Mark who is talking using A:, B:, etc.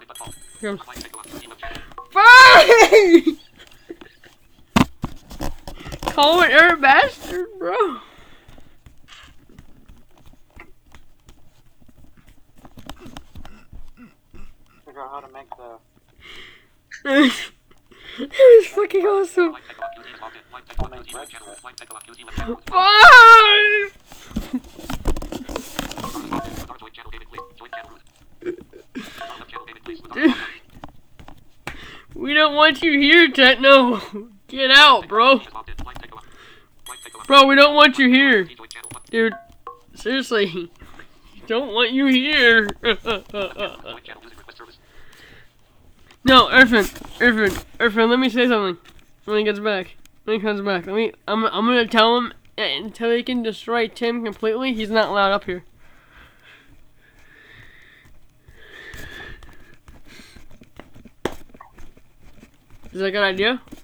A: Here Fine! Call an air bastard, bro.
B: Figure out how to make the...
A: It was fucking awesome. 5! We don't want you here, Techno. Get out, bro. Bro, we don't want you here. Dude, seriously. Don't want you here. No, Irfan, let me say something. When he gets back. When he comes back. I'm gonna tell him until he can destroy Tim completely, he's not allowed up here. Is that a good idea?